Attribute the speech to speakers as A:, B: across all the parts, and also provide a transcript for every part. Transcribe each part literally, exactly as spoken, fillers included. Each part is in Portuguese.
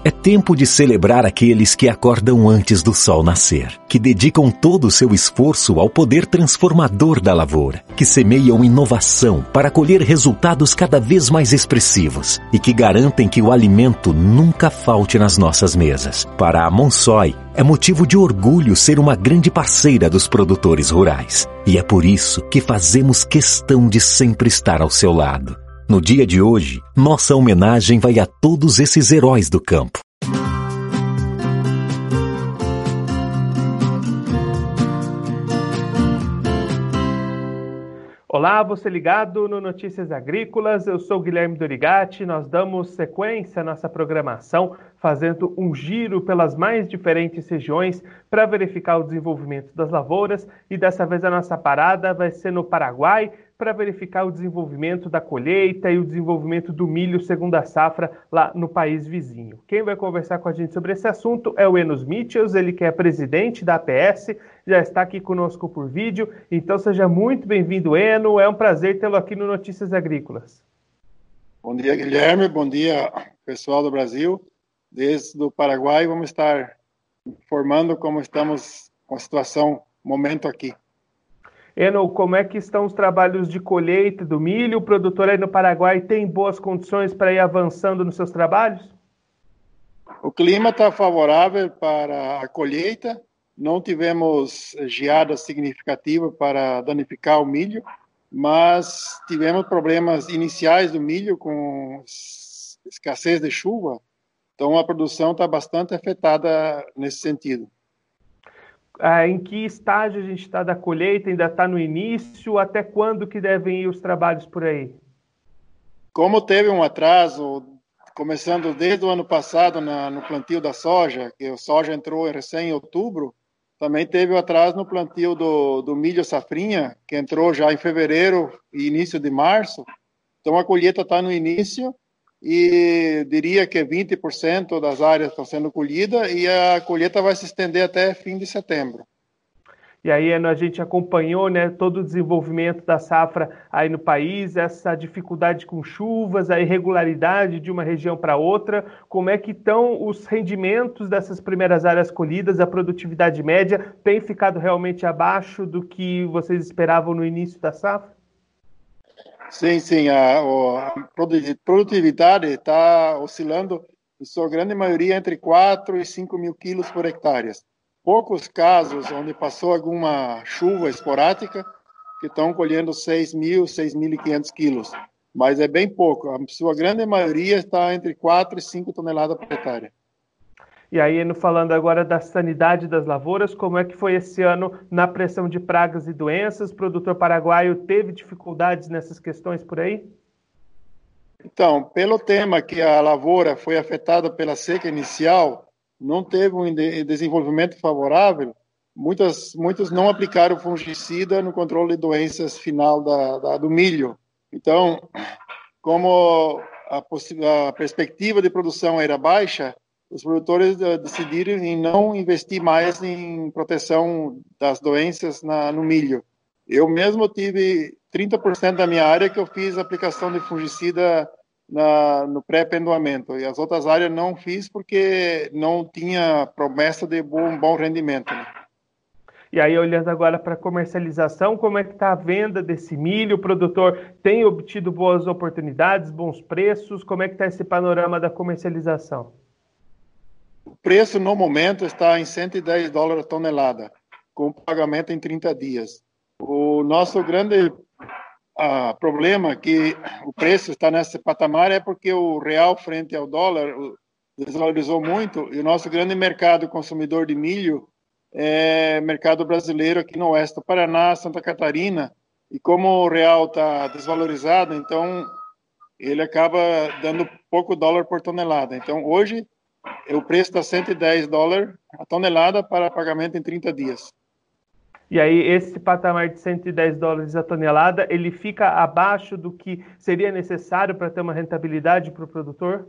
A: É tempo de celebrar aqueles que acordam antes do sol nascer, que dedicam todo o seu esforço ao poder transformador da lavoura, que semeiam inovação para colher resultados cada vez mais expressivos e que garantem que o alimento nunca falte nas nossas mesas. Para a Monsoy, é motivo de orgulho ser uma grande parceira dos produtores rurais. E é por isso que fazemos questão de sempre estar ao seu lado. No dia de hoje, nossa homenagem vai a todos esses heróis do campo.
B: Olá, você ligado no Notícias Agrícolas, eu sou Guilherme Dorigatti. Nós damos sequência à nossa programação, fazendo um giro pelas mais diferentes regiões para verificar o desenvolvimento das lavouras, e dessa vez a nossa parada vai ser no Paraguai, para verificar o desenvolvimento da colheita e o desenvolvimento do milho segunda safra lá no país vizinho. Quem vai conversar com a gente sobre esse assunto é o Enos Mitchels, ele que é presidente da A P S, já está aqui conosco por vídeo, então seja muito bem-vindo, Eno, é um prazer tê-lo aqui no Notícias Agrícolas.
C: Bom dia, Guilherme, bom dia, pessoal do Brasil. Desde o Paraguai vamos estar informando como estamos com a situação, momento aqui.
B: Eno, como é que estão os trabalhos de colheita do milho? O produtor aí no Paraguai tem boas condições para ir avançando nos seus trabalhos?
C: O clima está favorável para a colheita, não tivemos geada significativa para danificar o milho, mas tivemos problemas iniciais do milho com escassez de chuva, então a produção está bastante afetada nesse sentido.
B: Ah, em que estágio a gente está da colheita? Ainda está no início? Até quando que devem ir os trabalhos por aí?
C: Como teve um atraso, começando desde o ano passado na, no plantio da soja, que a soja entrou recém em outubro, também teve o atraso no plantio do, do milho safrinha, que entrou já em fevereiro e início de março. Então a colheita está no início, e diria que vinte por cento das áreas estão sendo colhidas e a colheita vai se estender até fim de setembro.
B: E aí a gente acompanhou, né, todo o desenvolvimento da safra aí no país, essa dificuldade com chuvas, a irregularidade de uma região para outra. Como é que estão os rendimentos dessas primeiras áreas colhidas? A produtividade média tem ficado realmente abaixo do que vocês esperavam no início da safra?
C: Sim, sim, a, a produtividade está oscilando, em sua grande maioria, entre quatro e cinco mil quilos por hectare. Poucos casos onde passou alguma chuva esporádica que estão colhendo seis mil, seis mil e quinhentos quilos, mas é bem pouco, a sua grande maioria está entre quatro e cinco toneladas por hectare.
B: E aí, falando agora da sanidade das lavouras, como é que foi esse ano na pressão de pragas e doenças? O produtor paraguaio teve dificuldades nessas questões por aí?
C: Então, pelo tema que a lavoura foi afetada pela seca inicial, não teve um desenvolvimento favorável, muitas, muitos não aplicaram fungicida no controle de doenças final da, da, do milho. Então, como a, a perspectiva de produção era baixa, os produtores decidiram em não investir mais em proteção das doenças na, no milho. Eu mesmo tive trinta por cento da minha área que eu fiz aplicação de fungicida na, no pré-pendoamento, e as outras áreas não fiz porque não tinha promessa de bom, bom rendimento, né?
B: E aí, olhando agora para a comercialização, como é que está a venda desse milho? O produtor tem obtido boas oportunidades, bons preços? Como é que está esse panorama da comercialização?
C: O preço, no momento, está em cento e dez dólares a tonelada, com pagamento em trinta dias. O nosso grande uh, problema é que o preço está nesse patamar é porque o real frente ao dólar desvalorizou muito, e o nosso grande mercado consumidor de milho é mercado brasileiro aqui no oeste do Paraná, Santa Catarina, e como o real está desvalorizado, então ele acaba dando pouco dólar por tonelada. Então, hoje, o preço está cento e dez dólares a tonelada para pagamento em trinta dias.
B: E aí, esse patamar de cento e dez dólares a tonelada, ele fica abaixo do que seria necessário para ter uma rentabilidade para o produtor?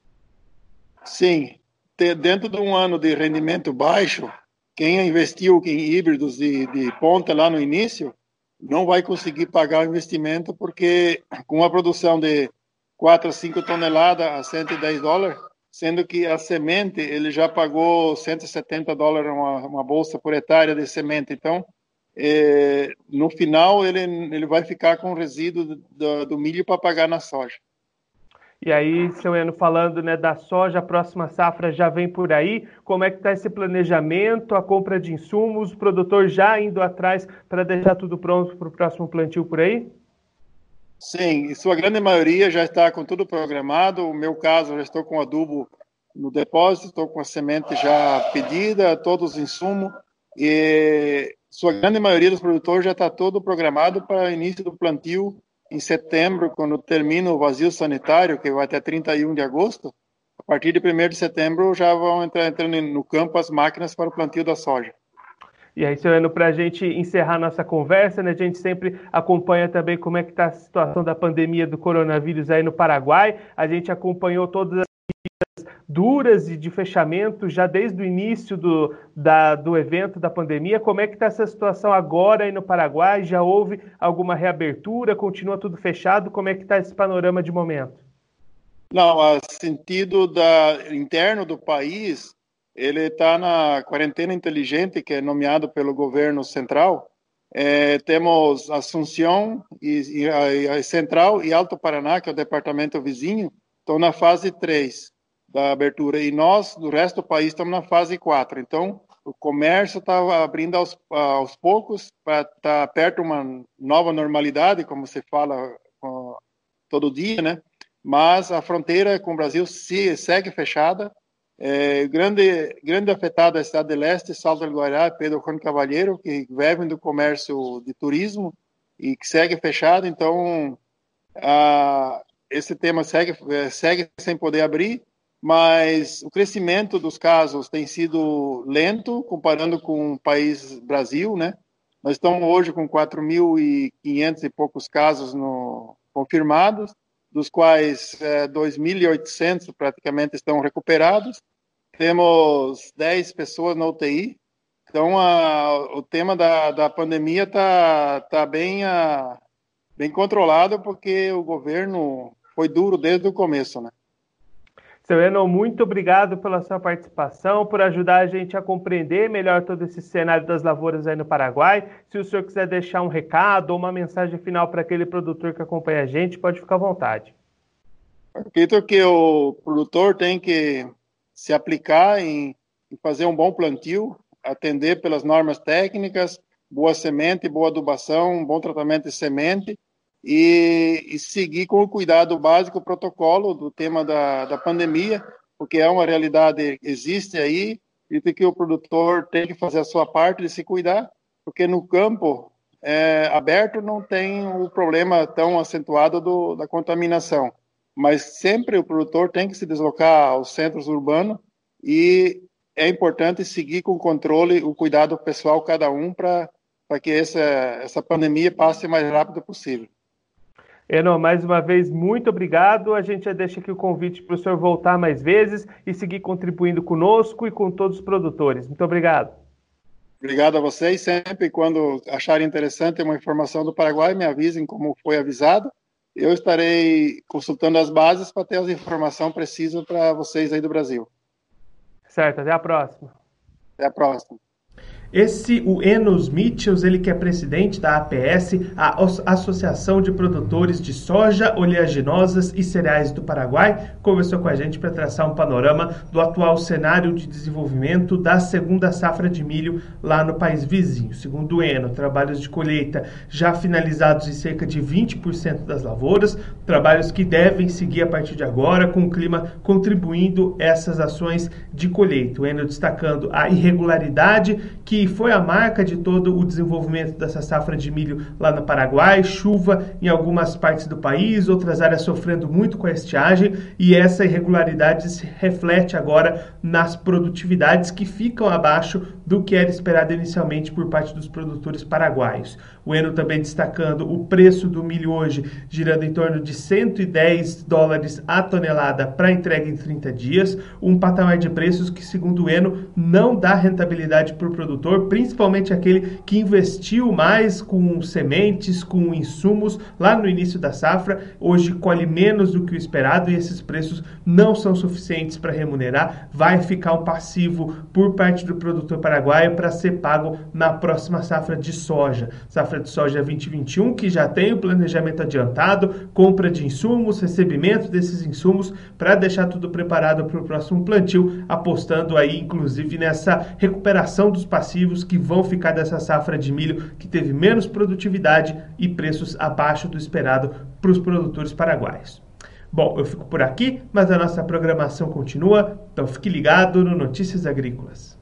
C: Sim. Dentro de um ano de rendimento baixo, quem investiu em híbridos de, de ponta lá no início, não vai conseguir pagar o investimento, porque com a produção de quatro a cinco toneladas a cento e dez dólares, sendo que a semente, ele já pagou cento e setenta dólares uma, uma bolsa por hectare de semente. Então, é, no final, ele, ele vai ficar com o resíduo do, do milho para pagar na soja.
B: E aí, seu Eno, falando, né, da soja, a próxima safra já vem por aí. Como é que está esse planejamento, a compra de insumos, o produtor já indo atrás para deixar tudo pronto para o próximo plantio por aí?
C: Sim, em sua grande maioria já está com tudo programado. No meu caso, já estou com adubo no depósito, estou com a semente já pedida, todos os insumos. E sua grande maioria dos produtores já está todo programado para o início do plantio em setembro, quando termina o vazio sanitário, que vai até trinta e um de agosto. A partir de primeiro de setembro já vão entrar entrando no campo as máquinas para o plantio da soja.
B: E aí, seu Eno, para a gente encerrar nossa conversa, né, a gente sempre acompanha também como é que está a situação da pandemia do coronavírus aí no Paraguai. A gente acompanhou todas as medidas duras e de fechamento já desde o início do, da, do evento da pandemia. Como é que está essa situação agora aí no Paraguai? Já houve alguma reabertura? Continua tudo fechado? Como é que está esse panorama de momento?
C: Não, a sentido da, interno do país, ele está na quarentena inteligente, que é nomeado pelo governo central. É, temos Assunção e, e, a, a Central e Alto Paraná, que é o departamento vizinho, estão na fase três da abertura. E nós, do resto do país, estamos na fase quatro. Então, o comércio está abrindo aos, aos poucos para estar tá perto de uma nova normalidade, como se fala uh, todo dia, né? Mas a fronteira com o Brasil se, segue fechada. É, grande, grande afetada é a cidade de Leste, Salto do Guará, Pedro Juan Cavalheiro, que vivem do comércio de turismo e que segue fechado. Então, a, esse tema segue, segue sem poder abrir, mas o crescimento dos casos tem sido lento, comparando com o país Brasil, né? Nós estamos hoje com quatro mil e quinhentos e poucos casos no, confirmados, dos quais é, dois mil e oitocentos praticamente estão recuperados. Temos dez pessoas na U T I. Então, a, o tema da, da pandemia está tá bem, a, bem controlado, porque o governo foi duro desde o começo, né?
B: Seu Eno, muito obrigado pela sua participação, por ajudar a gente a compreender melhor todo esse cenário das lavouras aí no Paraguai. Se o senhor quiser deixar um recado ou uma mensagem final para aquele produtor que acompanha a gente, pode ficar à vontade.
C: Acredito que o produtor tem que se aplicar em, em fazer um bom plantio, atender pelas normas técnicas, boa semente, boa adubação, bom tratamento de semente, E, e seguir com o cuidado básico, o protocolo do tema da, da pandemia, porque é uma realidade que existe aí, e que o produtor tem que fazer a sua parte de se cuidar, porque no campo é, aberto não tem o problema tão acentuado do, da contaminação, mas sempre o produtor tem que se deslocar aos centros urbanos e é importante seguir com o controle, o cuidado pessoal cada um para para que essa, essa pandemia passe o mais rápido possível.
B: Eno, mais uma vez, muito obrigado. A gente já deixa aqui o convite para o senhor voltar mais vezes e seguir contribuindo conosco e com todos os produtores. Muito obrigado.
C: Obrigado a vocês. Sempre quando acharem interessante uma informação do Paraguai, me avisem como foi avisado. Eu estarei consultando as bases para ter as informações precisas para vocês aí do Brasil.
B: Certo, até a próxima.
C: Até a próxima.
B: Esse, o Enos Mitchells, ele que é presidente da A P S, a Associação de Produtores de Soja, Oleaginosas e Cereais do Paraguai, conversou com a gente para traçar um panorama do atual cenário de desenvolvimento da segunda safra de milho lá no país vizinho. Segundo o Eno, trabalhos de colheita já finalizados em cerca de vinte por cento das lavouras, trabalhos que devem seguir a partir de agora, com o clima contribuindo essas ações de colheita. O Eno destacando a irregularidade que foi a marca de todo o desenvolvimento dessa safra de milho lá no Paraguai, chuva em algumas partes do país, outras áreas sofrendo muito com a estiagem, e essa irregularidade se reflete agora nas produtividades que ficam abaixo do que era esperado inicialmente por parte dos produtores paraguaios. O Eno também destacando o preço do milho hoje girando em torno de cento e dez dólares a tonelada para entrega em trinta dias, um patamar de preços que, segundo o Eno, não dá rentabilidade para o produtor, produtor, principalmente aquele que investiu mais com sementes, com insumos lá no início da safra, hoje colhe menos do que o esperado e esses preços não são suficientes para remunerar, vai ficar um passivo por parte do produtor paraguaio para ser pago na próxima safra de soja. Safra de soja vinte e vinte e um, que já tem o planejamento adiantado, compra de insumos, recebimento desses insumos para deixar tudo preparado para o próximo plantio, apostando aí inclusive nessa recuperação dos passivos que vão ficar dessa safra de milho que teve menos produtividade e preços abaixo do esperado para os produtores paraguaios. Bom, eu fico por aqui, mas a nossa programação continua, então fique ligado no Notícias Agrícolas.